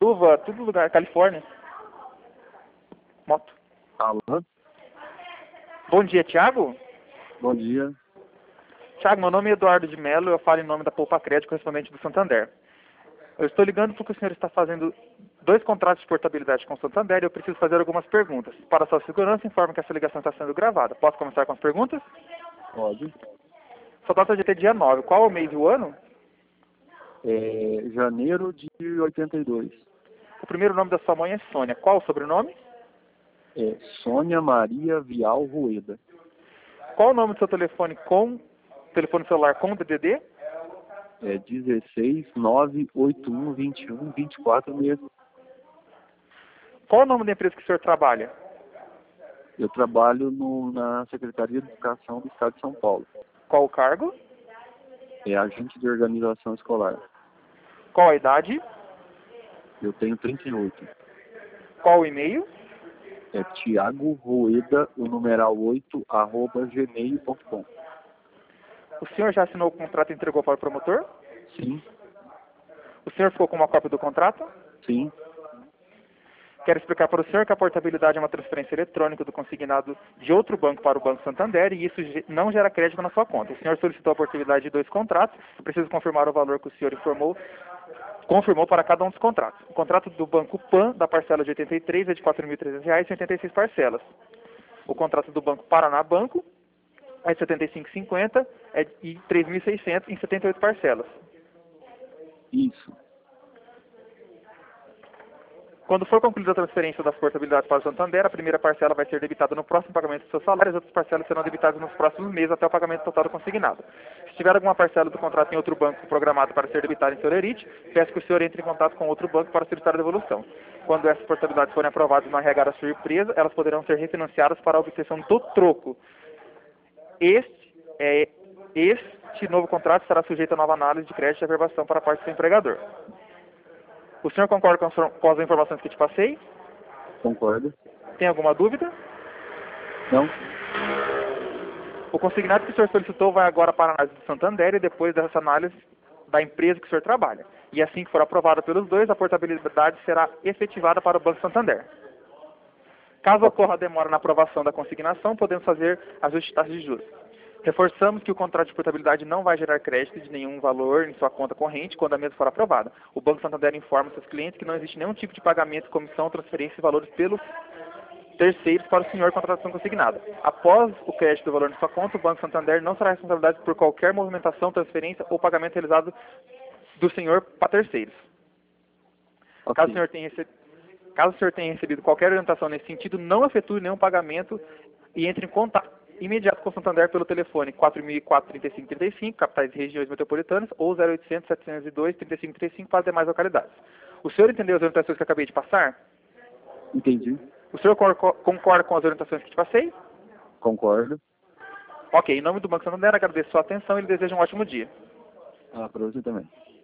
Chuva, tudo lugar, Califórnia. Moto. Alô? Bom dia, Thiago. Bom dia. Thiago, meu nome é Eduardo de Mello, eu falo em nome da Poupa Crédito, correspondente do Santander. Eu estou ligando porque o senhor está fazendo 2 contratos de portabilidade com o Santander e eu preciso fazer algumas perguntas. Para sua segurança, informo que essa ligação está sendo gravada. Posso começar com as perguntas? Pode. Sua data de ter dia 9. Qual o mês e o ano? Janeiro de 82. O primeiro nome da sua mãe é Sônia. Qual o sobrenome? Sônia Maria Vial Rueda. Qual o nome do seu telefone celular com DDD? 16 981 21 24 mesmo. Qual o nome da empresa que o senhor trabalha? Eu trabalho na Secretaria de Educação do Estado de São Paulo. Qual o cargo? Agente de organização escolar. Qual a idade? Eu tenho 38. Qual o e-mail? Thiago Rueda, o numeral 8, @gmail.com. O senhor já assinou o contrato e entregou para o promotor? Sim, O senhor ficou com uma cópia do contrato? sim. Quero explicar para o senhor que a portabilidade é uma transferência eletrônica do consignado de outro banco para o Banco Santander e isso não gera crédito na sua conta. O senhor solicitou a portabilidade de 2 contratos, eu preciso confirmar o valor que o senhor confirmou para cada um dos contratos. O contrato do Banco Pan, da parcela de 83, é de R$ 4.300 em 86 parcelas. O contrato do Banco Paraná Banco é de R$ 75,50 e R$ 3.600 em 78 parcelas. Isso. Quando for concluída a transferência das portabilidades para o Santander, a primeira parcela vai ser debitada no próximo pagamento do seu salário, as outras parcelas serão debitadas nos próximos meses até o pagamento total do consignado. Se tiver alguma parcela do contrato em outro banco programado para ser debitada em seu lerite, peço que o senhor entre em contato com outro banco para solicitar a devolução. Quando essas portabilidades forem aprovadas no RH da sua empresa, elas poderão ser refinanciadas para a obtenção do troco. Este novo contrato estará sujeito a nova análise de crédito e averbação para a parte do seu empregador. O senhor concorda com as informações que te passei? Concordo. Tem alguma dúvida? Não? O consignado que o senhor solicitou vai agora para a análise do Santander e depois dessa análise da empresa que o senhor trabalha. E assim que for aprovada pelos dois, a portabilidade será efetivada para o Banco Santander. Caso ocorra demora na aprovação da consignação, podemos fazer ajuste de taxa de juros. Reforçamos que o contrato de portabilidade não vai gerar crédito de nenhum valor em sua conta corrente quando a mesma for aprovada. O Banco Santander informa seus clientes que não existe nenhum tipo de pagamento, comissão, transferência de valores pelos terceiros para o senhor contratação consignada. Após o crédito do valor na sua conta, o Banco Santander não será responsável por qualquer movimentação, transferência ou pagamento realizado do senhor para terceiros. Okay. Caso o senhor tenha recebido qualquer orientação nesse sentido, não efetue nenhum pagamento e entre em contato imediato com o Santander pelo telefone 4004-3535, capitais e regiões metropolitanas, ou 0800-702-3535 para as demais localidades. O senhor entendeu as orientações que eu acabei de passar? Entendi. O senhor concorda com as orientações que te passei? Concordo. Ok, em nome do Banco Santander, agradeço a sua atenção e lhe desejo um ótimo dia. Para você também.